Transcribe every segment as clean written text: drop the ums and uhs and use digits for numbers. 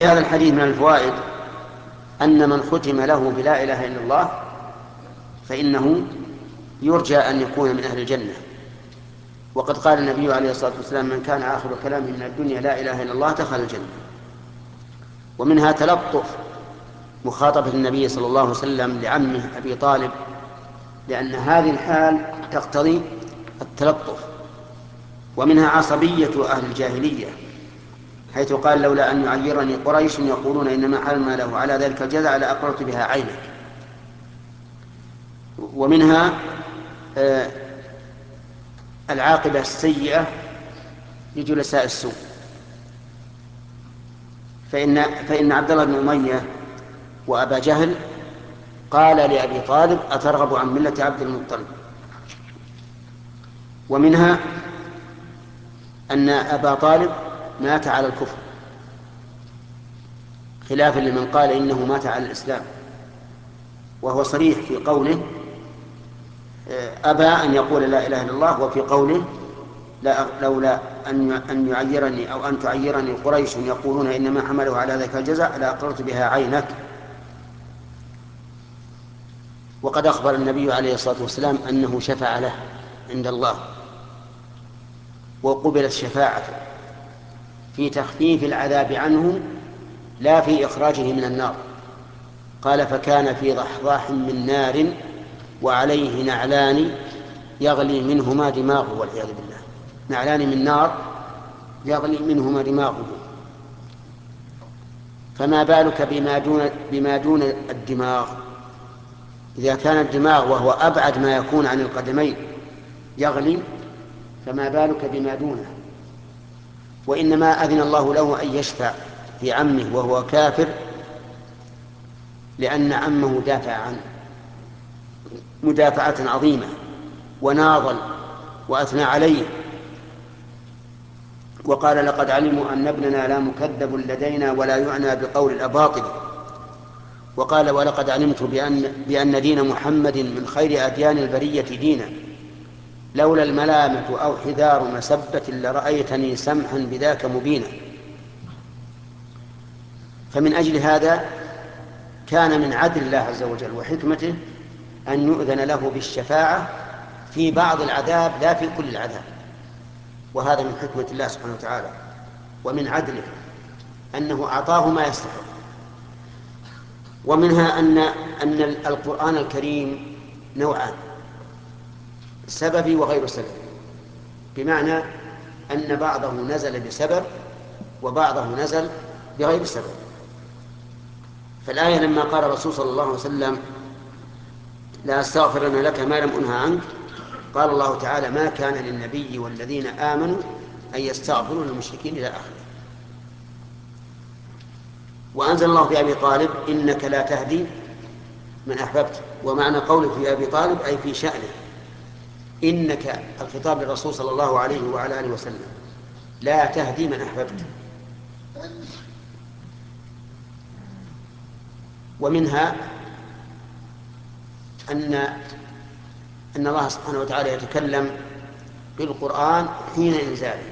هذا الحديث من الفوائد أن من ختم له بلا إله إلا الله فإنه يرجى أن يكون من أهل الجنة. وقد قال النبي عليه الصلاة والسلام: من كان آخر كلامه من الدنيا لا إله إلا الله دخل الجنة. ومنها تلطف مخاطبة النبي صلى الله عليه وسلم لعمه أبي طالب، لأن هذه الحال تقتضي التلطف. ومنها عصبية أهل الجاهلية، حيث قال: لولا أن يعيرني قريش يقولون إنما حرم له على ذلك الجزع لأقررت بها عينك. ومنها العاقبة السيئة لجلساء السوء، فإن عبد الله بن أمية وأبا جهل قال لأبي طالب: أترغب عن ملة عبد المطلب. ومنها أن أبا طالب مات على الكفر، خلافا لمن قال إنه مات على الإسلام، وهو صريح في قوله أبى أن يقول لا إله إلا الله، وفي قوله لولا أن يعيرني أو أن تعيرني قريش يقولون إنما حمله على ذلك الجزع لأقررت بها عينك. وقد أخبر النبي عليه الصلاة والسلام أنه شفع له عند الله، وقبلت شفاعته في تخفيف العذاب عنه لا في إخراجه من النار. قال: فكان في ضحضاح من نار وعليه نعلان يغلي منهما دماغه، والعياذ بالله. نعلان من نار يغلي منهما دماغه، فما بالك بما دون الدماغ؟ إذا كان الدماغ وهو أبعد ما يكون عن القدمين يغلي، فما بالك بما دونه؟ وإنما أذن الله له أن يشفع في عمه وهو كافر لأن عمه دافع عنه مدافعة عظيمة، وناضل وأثنى عليه، وقال: لقد علموا أن ابننا لا مكذب لدينا ولا يعنى بقول الأباطل. وقال: ولقد علمت بأن دين محمد من خير أديان البرية دينا، لولا الملامة أو حذار مسبة لرأيتني سمحا بذاك مبينا. فمن أجل هذا كان من عدل الله عز وجل وحكمته أن يؤذن له بالشفاعة في بعض العذاب لا في كل العذاب، وهذا من حكمة الله سبحانه وتعالى، ومن عدله أنه أعطاه ما يستحق. ومنها أن القرآن الكريم نوعان: سببي وغير سببي، بمعنى أن بعضه نزل بسبب وبعضه نزل بغير سبب. فالآية لما قال الرسول صلى الله عليه وسلم: لا أستغفرن لك ما لم أنهى عنك، قال الله تعالى: ما كان للنبي والذين آمنوا أن يستغفروا للمشركين إلى آخره. وأنزل الله في أبي طالب: إنك لا تهدي من أحببت. ومعنى قوله في أبي طالب أي في شأنه، إنك الخطاب للرسول صلى الله عليه وعلى آله وسلم، لا تهدي من أحببت. ومنها أن الله سبحانه وتعالى يتكلم بالقرآن حين إنزاله،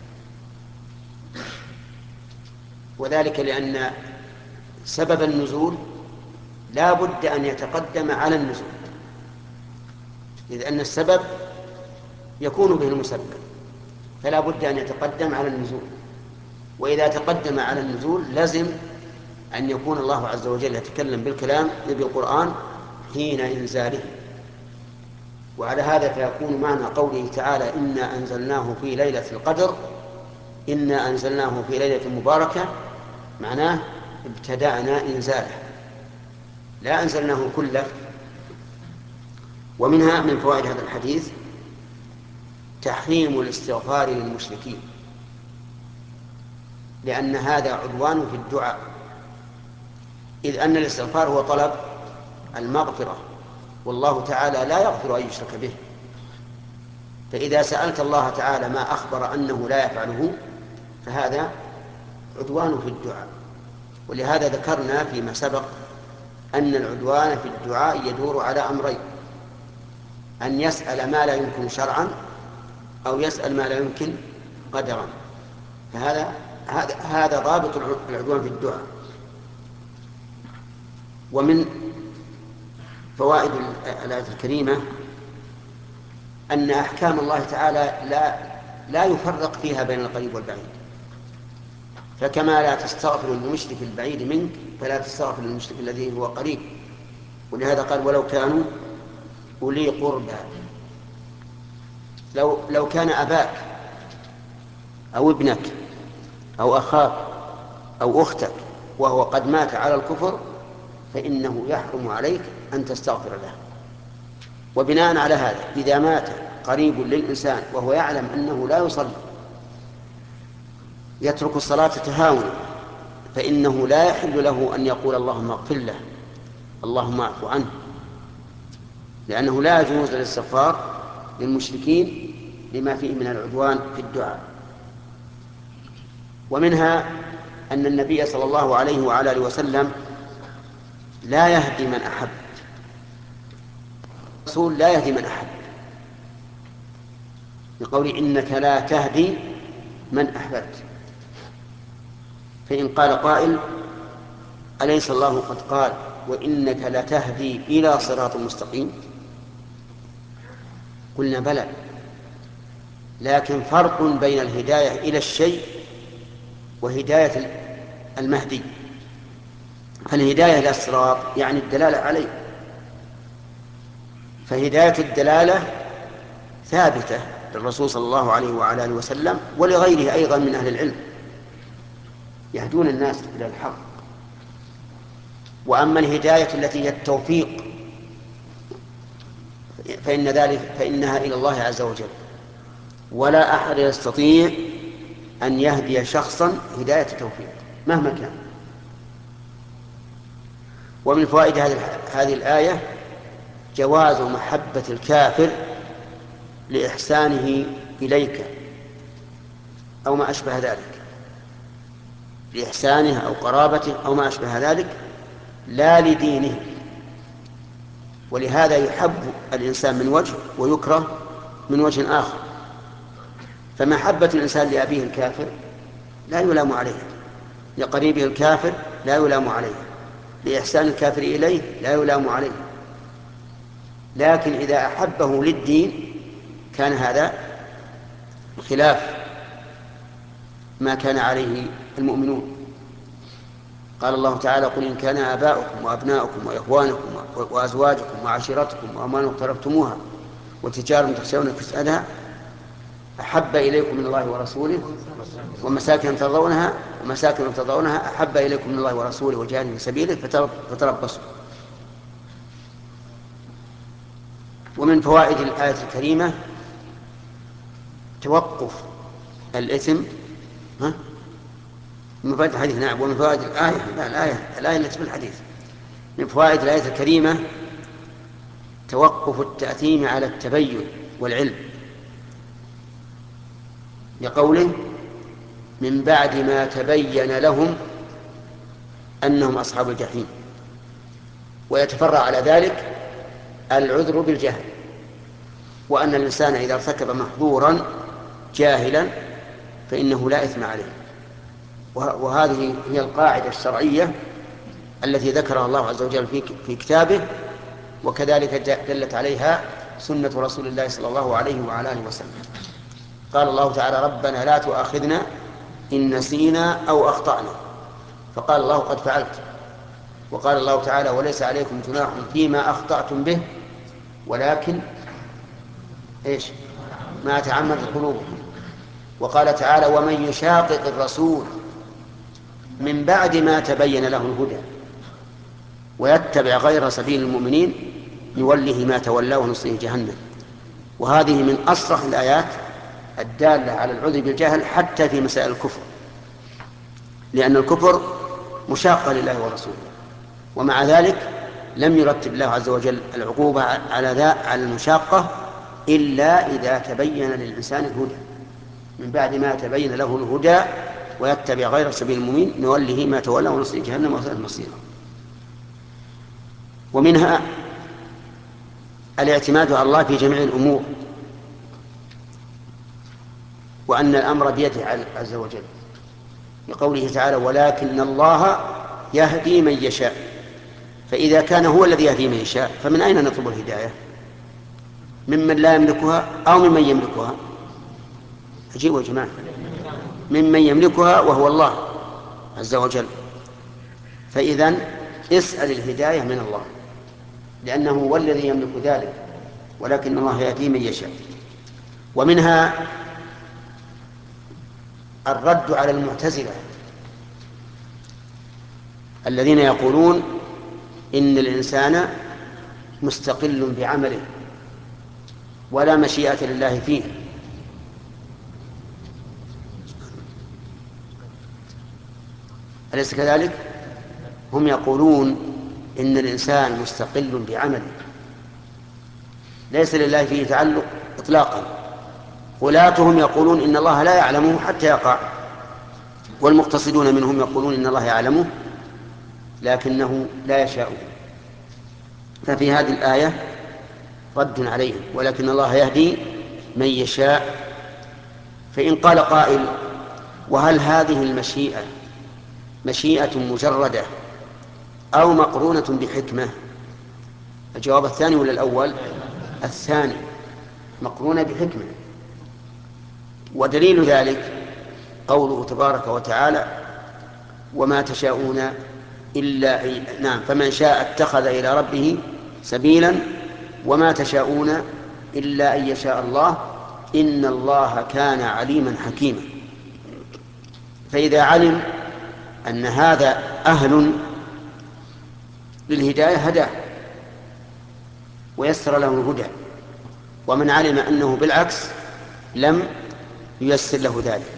وذلك لأن سبب النزول لا بد أن يتقدم على النزول، إذ أن السبب يكون به المسبب، فلا بد أن يتقدم على النزول. وإذا تقدم على النزول لزم أن يكون الله عز وجل يتكلم بالقرآن حين إنزاله. وعلى هذا فيكون معنى قوله تعالى: إنا أنزلناه في ليلة القدر، إنا أنزلناه في ليلة مباركة، معناه ابتدأنا إنزاله، لا أنزلناه كله. ومنها من فوائد هذا الحديث تحريم الاستغفار للمشركين، لأن هذا عدوان في الدعاء، إذ أن الاستغفار هو طلب المغفرة، والله تعالى لا يغفر أن يشرك به. فإذا سألت الله تعالى ما أخبر أنه لا يفعله فهذا عدوان في الدعاء. ولهذا ذكرنا فيما سبق أن العدوان في الدعاء يدور على أمرين: أن يسأل ما لا يمكن شرعا، أو يسأل ما لا يمكن قدرا. فهذا هذا ضابط العدوان في الدعاء. ومن فوائد الآية الكريمة أن أحكام الله تعالى لا يفرق فيها بين القريب والبعيد، فكما لا تستغفر للمشرك البعيد منك فلا تستغفر للمشرك الذي هو قريب. ولهذا قال ولو كانوا أولي قربى. لو كان أباك أو ابنك أو أخاك أو أختك وهو قد مات على الكفر فإنه يحرم عليك أن تستغفر له. وبناء على هذا إذا مات قريب للإنسان وهو يعلم أنه لا يصلي يترك الصلاة تهاونا فإنه لا يحل له أن يقول اللهم اغفر له اللهم اعف عنه، لأنه لا يجوز الاستغفار للمشركين لما فيه من العدوان في الدعاء. ومنها أن النبي صلى الله عليه وعلى آله وسلم لا يهدي من أحب. الرسول لا يهدي من أحب بقول إنك لا تهدي من أحببت. فإن قال قائل أليس الله قد قال وإنك لتهدي إلى صراط مستقيم؟ قلنا بلى، لكن فرق بين الهداية إلى الشيء وهداية المهدي. فالهداية إلى الصراط يعني الدلالة عليه، فهداية الدلالة ثابتة للرسول صلى الله عليه وعلى آله وسلم ولغيره أيضا من أهل العلم يهدون الناس إلى الحق. وأما الهداية التي هي التوفيق فإنها إلى الله عز وجل، ولا أحد يستطيع أن يهدي شخصا هداية توفيق مهما كان. ومن فوائد هذه الآية جواز محبة الكافر لإحسانه إليك أو ما أشبه ذلك، لإحسانه أو قرابته أو ما أشبه ذلك، لا لدينه. ولهذا يحب الإنسان من وجه ويكره من وجه آخر. فمحبة الإنسان لأبيه الكافر لا يلام عليه، لقريبه الكافر لا يلام عليه، لإحسان الكافر إليه لا يلام عليه. لكن إذا أحبه للدين كان هذا خلاف ما كان عليه المؤمنون. قال الله تعالى قل إن كان آباؤكم وأبناؤكم وإخوانكم وأزواجكم وعشيرتكم وأموال اقترفتموها وتجارة تخشون كسادها أحب إليكم من الله ورسوله ومساكن ترضونها أحب إليكم من الله ورسوله وجهاد في سبيله فتربصوا. ومن فوائد الآية الكريمة توقف الإثم من فوائد الحديث. نعم، ومن فوائد الآية التي في الحديث من فوائد الآية الكريمة توقف التأثيم على التبين والعلم، لقوله من بعد ما تبين لهم أنهم أصحاب الجحيم. ويتفرع على ذلك العذر بالجهل، وأن الإنسان إذا ارتكب محظورا جاهلا فإنه لا إثم عليه. وهذه هي القاعدة الشرعية التي ذكرها الله عز وجل في كتابه، وكذلك دلت عليها سنة رسول الله صلى الله عليه وعلى آله وسلم. قال الله تعالى ربنا لا تؤاخذنا إن نسينا أو أخطأنا، فقال الله قد فعلت. وقال الله تعالى وليس عليكم جناح فيما أخطأتم به ولكن ما تعمدت قلوبكم. وقال تعالى ومن يشاقق الرسول من بعد ما تبين له الهدى ويتبع غير سبيل المؤمنين يوله ما تولى ونصله جهنم. وهذه من أصرح الآيات الدالة على العذر بالجهل حتى في مسائل الكفر، لأن الكفر مشاقة لله ورسوله، ومع ذلك لم يرتب الله عز وجل العقوبة على المشاقة إلا إذا تبين للإنسان الهدى. من بعد ما تبين له الهدى ويتبع غير سبيل المؤمنين نوله ما تولى ونصله جهنم وساءت مصيره. ومنها الاعتماد على الله في جميع الأمور، وأن الأمر بيده عز وجل، لقوله تعالى ولكن الله يهدي من يشاء. فإذا كان هو الذي يهدي من يشاء فمن أين نطلب الهداية؟ ممن لا يملكها أو ممن يملكها؟ أجيبوا يا جماعة. ممن يملكها وهو الله عز وجل. فإذن اسأل الهداية من الله لأنه هو الذي يملك ذلك، ولكن الله يهدي من يشاء. ومنها الرد على المعتزلة الذين يقولون إن الإنسان مستقل بعمله ولا مشيئة لله فيه. أليس كذلك؟ هم يقولون إن الإنسان مستقل بعمله ليس لله فيه تعلق إطلاقا. غلاتهم يقولون إن الله لا يعلمه حتى يقع، والمقتصدون منهم يقولون إن الله يعلمه لكنه لا يشاءه. ففي هذه الآية رد عليهم، ولكن الله يهدي من يشاء. فإن قال قائل وهل هذه المشيئة مشيئة مجردة أو مقرونة بحكمة؟ الجواب الثاني ولا الأول؟ الثاني، مقرونة بحكمة. ودليل ذلك قوله تبارك وتعالى وما تشاءون إلا نعم فمن شاء اتخذ إلى ربه سبيلا وما تشاءون إلا أن يشاء الله إن الله كان عليما حكيما. فإذا علم أن هذا أهل للهداية هداه ويسر له الهدى، ومن علم أنه بالعكس لم ييسر له ذلك.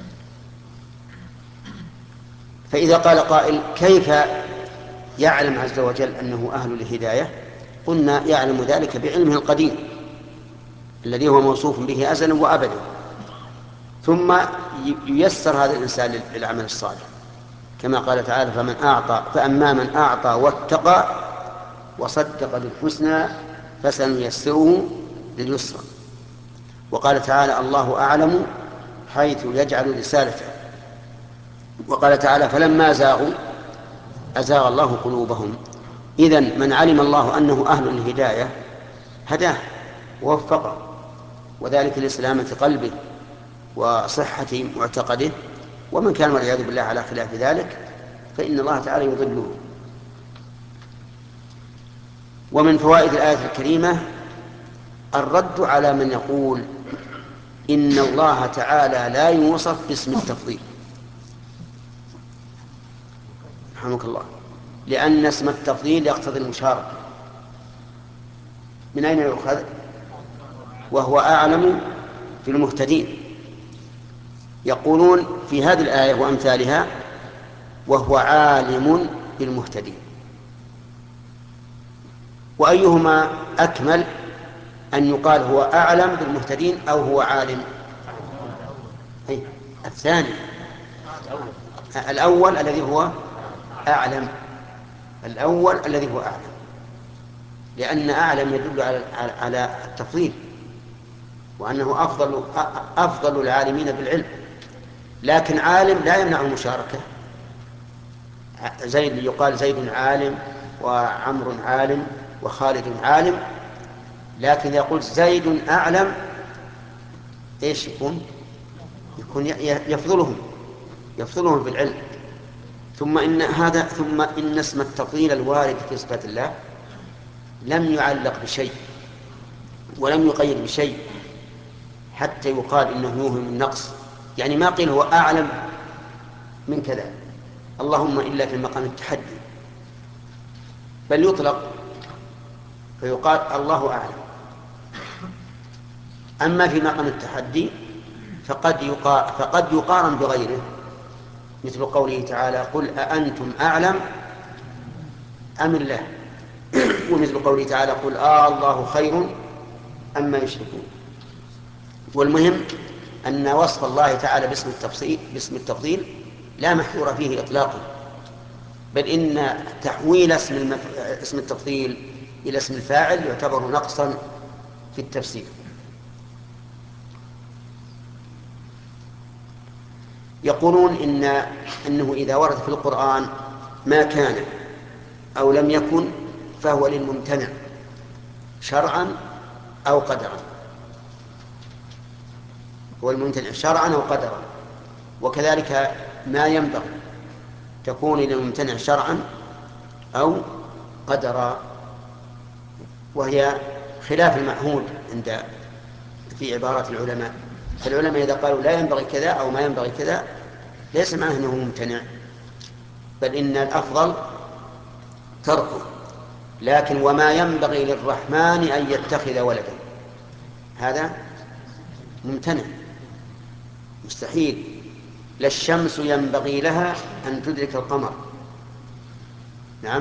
فإذا قال قائل كيف يعلم عز وجل أنه أهل للهداية؟ قلنا يعلم ذلك بعلمه القديم الذي هو موصوف به أزلا وأبدا، ثم ييسر هذا الإنسان للعمل الصالح كما قال تعالى فأما من أعطى واتقى وصدق بالحسنى فسنيسره لليسرى. وقال تعالى الله أعلم حيث يجعل رسالته. وقال تعالى فلما زاغوا أزاغ الله قلوبهم. إذن من علم الله أنه أهل الهداية هداه ووفقه، وذلك لسلامة قلبه وصحة معتقده. ومن كان والعياذ بالله على خلاف ذلك فإن الله تعالى يضله. ومن فوائد الآية الكريمة الرد على من يقول إن الله تعالى لا يوصف باسم التفضيل، رحمك الله، لأن اسم التفضيل يقتضي المشاركة. من أين يؤخذ؟ وهو أعلم في المهتدين. يقولون في هذه الآية وأمثالها وهو عالم بالمهتدين. وأيهما أكمل، أن يقال هو أعلم بالمهتدين أو هو عالم؟ الثاني، الأول الذي هو أعلم، الأول الذي هو أعلم، لأن أعلم يدل على التفضيل وأنه أفضل العالمين بالعلم. لكن عالم لا يمنع المشاركة. زيد يقال زيد عالم وعمر عالم وخالد عالم، لكن يقول زيد أعلم إيش يكون يفضلهم في العلم. ثم إن اسم التفضيل الوارد في صفات الله لم يعلق بشيء ولم يقيد بشيء حتى يقال إنه يوهم النقص. يعني ما قيل هو أعلم من كذا اللهم إلا في مقام التحدي، بل يطلق فيقال الله أعلم. أما في مقام التحدي فقد يقارن بغيره، مثل قوله تعالى قل أأنتم أعلم أم الله، ومثل قوله تعالى قل الله خير أما يشركون. والمهم أن وصف الله تعالى باسم التفضيل لا محذور فيه إطلاقا، بل إن تحويل اسم التفضيل إلى اسم الفاعل يعتبر نقصا في التفسير. يقولون إنه إذا ورد في القرآن ما كان أو لم يكن فهو للممتنع شرعا أو قدرا، هو الممتنع شرعا أو قدرا. وكذلك ما ينبغي تكون للممتنع شرعا أو قدرا، وهي خلاف المعهود في عبارات العلماء. فالعلماء إذا قالوا لا ينبغي كذا أو ما ينبغي كذا ليس معناه أنه ممتنع، بل إن الأفضل تركه. لكن وما ينبغي للرحمن أن يتخذ ولدا هذا ممتنع مستحيل. لا الشمس ينبغي لها أن تدرك القمر. نعم،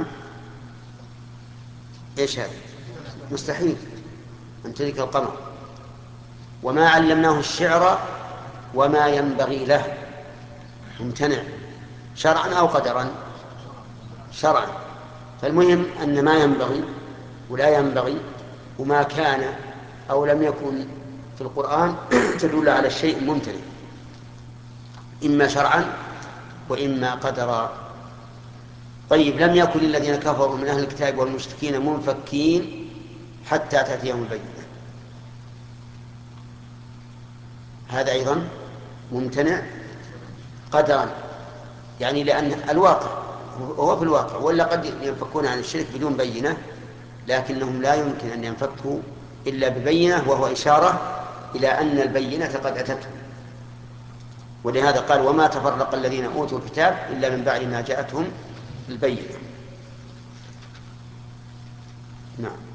إيش هذا؟ مستحيل أن تدرك القمر. وما علمناه الشعر وما ينبغي له ممتنع شرعا أو قدرا. شرعا. فالمهم أن ما ينبغي ولا ينبغي وما كان أو لم يكن في القرآن تدل على الشيء الممتنع إما شرعا وإما قدرا. طيب، لم يكن الذين كفروا من أهل الكتاب والمشركين منفكين حتى تأتيهم البينة، هذا أيضا ممتنع قدرا، يعني لأن الواقع هو في الواقع، ولا قد ينفكون عن الشرك بدون بينة، لكنهم لا يمكن أن ينفكوا إلا ببينة، وهو إشارة إلى أن البينة قد أتتهم. ولهذا قال وما تفرق الذين أوتوا الكتاب إلا من بعد ما جاءتهم البينة. نعم.